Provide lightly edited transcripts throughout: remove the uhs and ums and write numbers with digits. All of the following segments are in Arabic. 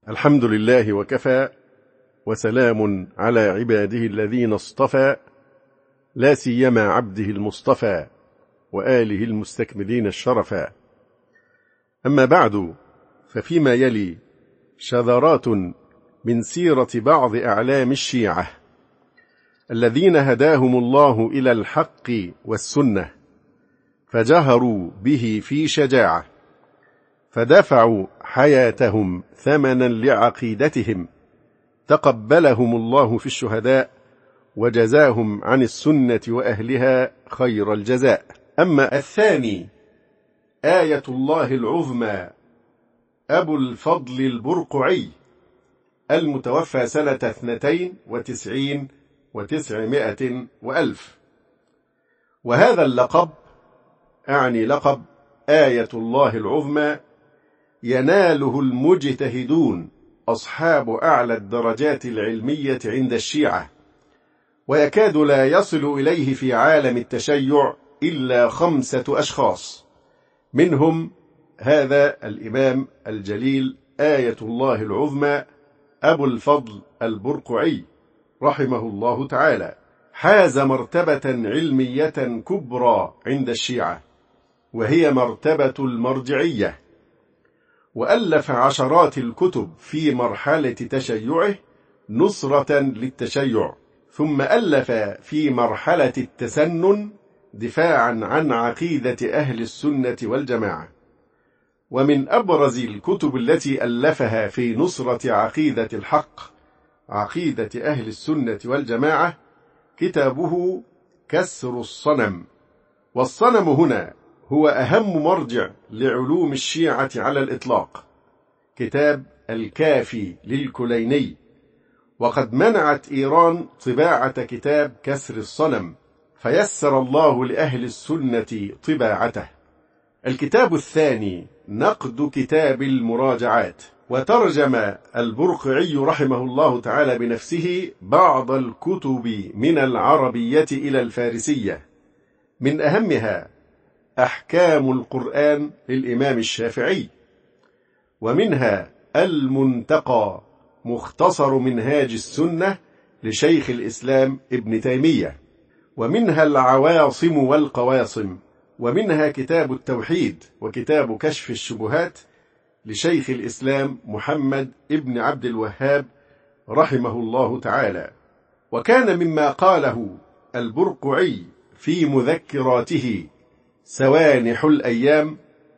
الحمد لله وكفى، وسلام على عباده الذين اصطفى، لا سيما عبده المصطفى وآله المستكملين الشرفا. أما بعد، ففيما يلي شذرات من سيرة بعض أعلام الشيعة الذين هداهم الله إلى الحق والسنة، فجهروا به في شجاعة، فدفعوا حياتهم ثمنا لعقيدتهم، تقبلهم الله في الشهداء وجزاهم عن السنة وأهلها خير الجزاء. أما الثاني، آية الله العظمى أبو الفضل البرقعي، المتوفى سنة 92 و900 وألف. وهذا اللقب، أعني لقب آية الله العظمى، يناله المجتهدون أصحاب أعلى الدرجات العلمية عند الشيعة، ويكاد لا يصل إليه في عالم التشيع إلا 5 أشخاص، منهم هذا الإمام الجليل آية الله العظمى أبو الفضل البرقعي رحمه الله تعالى. حاز مرتبة علمية كبرى عند الشيعة، وهي مرتبة المرجعية، وألف عشرات الكتب في مرحلة تشيعه نصرة للتشيع، ثم ألف في مرحلة التسنن دفاعا عن عقيدة أهل السنة والجماعة. ومن أبرز الكتب التي ألفها في نصرة عقيدة الحق، عقيدة أهل السنة والجماعة، كتابه كسر الصنم. والصنم هنا هو أهم مرجع لعلوم الشيعة على الإطلاق، كتاب الكافي للكليني، وقد منعت إيران طباعة كتاب كسر الصنم، فيسر الله لأهل السنة طباعته. الكتاب الثاني نقد كتاب المراجعات، وترجم البرقعي رحمه الله تعالى بنفسه بعض الكتب من العربية إلى الفارسية، من أهمها أحكام القرآن للإمام الشافعي، ومنها المنتقى مختصر منهاج السنة لشيخ الإسلام ابن تيمية، ومنها العواصم والقواصم، ومنها كتاب التوحيد وكتاب كشف الشبهات لشيخ الإسلام محمد ابن عبد الوهاب رحمه الله تعالى. وكان مما قاله البرقعي في مذكراته سوانح الأيام: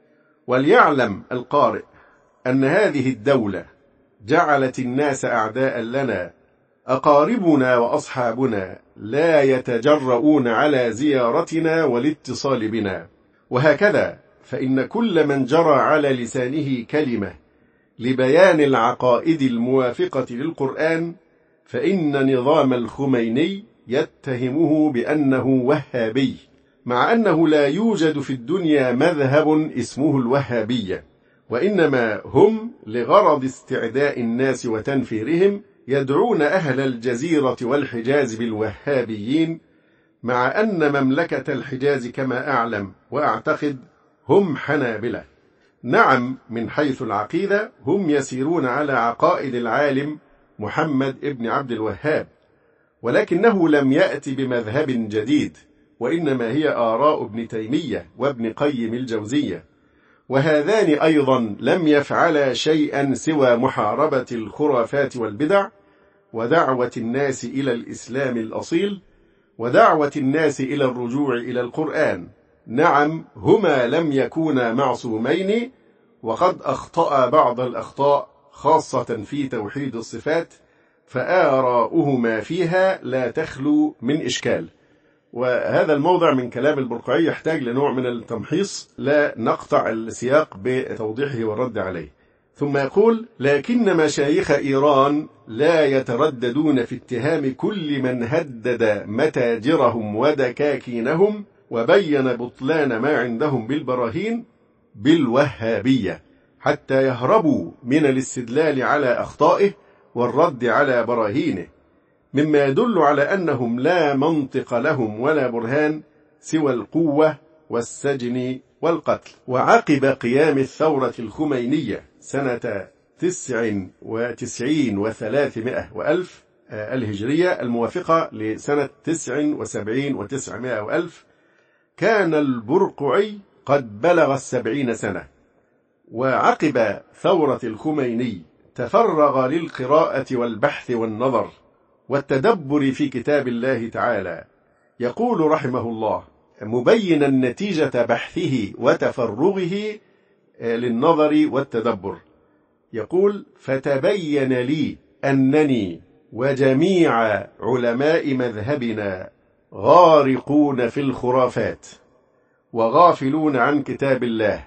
وليعلم القارئ أن هذه الدولة جعلت الناس أعداء لنا، أقاربنا وأصحابنا لا يتجرؤون على زيارتنا والاتصال بنا. وهكذا فإن كل من جرى على لسانه كلمة لبيان العقائد الموافقة للقرآن، فإن نظام الخميني يتهمه بأنه وهابي، مع أنه لا يوجد في الدنيا مذهب اسمه الوهابية، وإنما هم لغرض استعداء الناس وتنفيرهم يدعون أهل الجزيرة والحجاز بالوهابيين، مع أن مملكة الحجاز كما أعلم وأعتقد هم حنابلة. نعم، من حيث العقيدة هم يسيرون على عقائد العالم محمد ابن عبد الوهاب، ولكنه لم يأتي بمذهب جديد، وإنما هي آراء ابن تيمية وابن قيم الجوزية، وهذان أيضا لم يفعلا شيئا سوى محاربة الخرافات والبدع، ودعوة الناس إلى الإسلام الأصيل، ودعوة الناس إلى الرجوع إلى القرآن. نعم، هما لم يكونا معصومين، وقد أخطأ بعض الأخطاء خاصة في توحيد الصفات، فآراؤهما فيها لا تخلو من إشكال. وهذا الموضع من كلام البرقعي يحتاج لنوع من التمحيص، لا نقطع السياق بتوضيحه والرد عليه. ثم يقول: لكن مشايخ إيران لا يترددون في اتهام كل من هدد متاجرهم ودكاكينهم وبين بطلان ما عندهم بالبراهين بالوهابية، حتى يهربوا من الاستدلال على أخطائه والرد على براهينه، مما يدل على أنهم لا منطق لهم ولا برهان سوى القوة والسجن والقتل. وعقب قيام الثورة الخمينية سنة 99 و300 وألف الهجرية، الموافقة لسنة 79 و900 وألف، كان البرقعي قد بلغ 70 سنة. وعقب ثورة الخميني تفرغ للقراءة والبحث والنظر والتدبر في كتاب الله تعالى. يقول رحمه الله مبينا نتيجة بحثه وتفرغه للنظر والتدبر، يقول: فتبين لي أنني وجميع علماء مذهبنا غارقون في الخرافات وغافلون عن كتاب الله،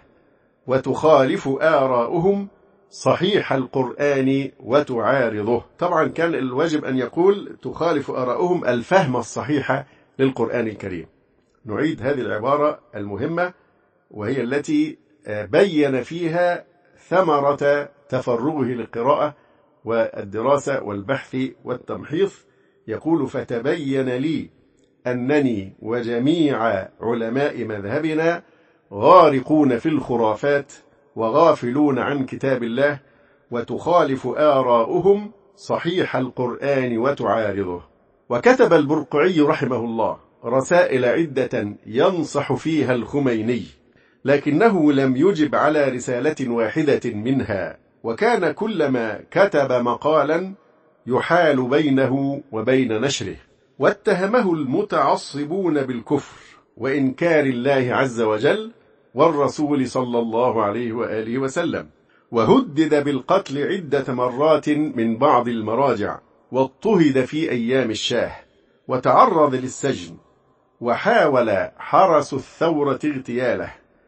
وتخالف آراؤهم صحيح القرآن وتعارضه. طبعا كان الواجب أن يقول تخالف آراؤهم الفهم الصحيح للقرآن الكريم. نعيد هذه العبارة المهمة، وهي التي بين فيها ثمرة تفرغه للقراءة والدراسة والبحث والتمحيص. يقول: فتبين لي أنني وجميع علماء مذهبنا غارقون في الخرافات وغافلون عن كتاب الله، وتخالف آراؤهم صحيح القرآن وتعارضه. وكتب البرقعي رحمه الله رسائل عدة ينصح فيها الخميني، لكنه لم يجب على رسالة واحدة منها، وكان كلما كتب مقالا يحال بينه وبين نشره. واتهمه المتعصبون بالكفر وإنكار الله عز وجل والرسول صلى الله عليه وآله وسلم، وهدد بالقتل عدة مرات من بعض المراجع، واضطهد في أيام الشاه، وتعرض للسجن، وحاول حرس الثورة اغتياله،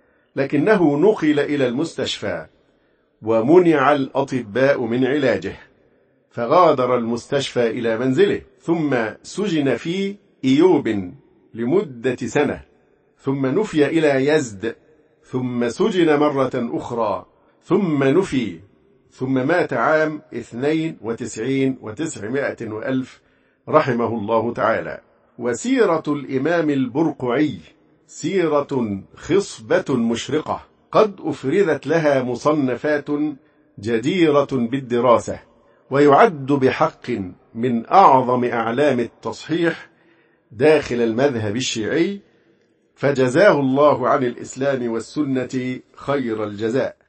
لكنه نقل إلى المستشفى ومنع الأطباء من علاجه، فغادر المستشفى إلى منزله، ثم سجن في إيوب لمدة سنة، ثم نفي إلى يزد، ثم سجن مرة أخرى، ثم نفي، ثم مات عام 92 و900 وألف رحمه الله تعالى. وسيرة الإمام البرقعي سيرة خصبة مشرقة، قد أفردت لها مصنفات جديرة بالدراسة، ويعد بحق من أعظم أعلام التصحيح داخل المذهب الشيعي، فجزاه الله عن الإسلام والسنة خير الجزاء.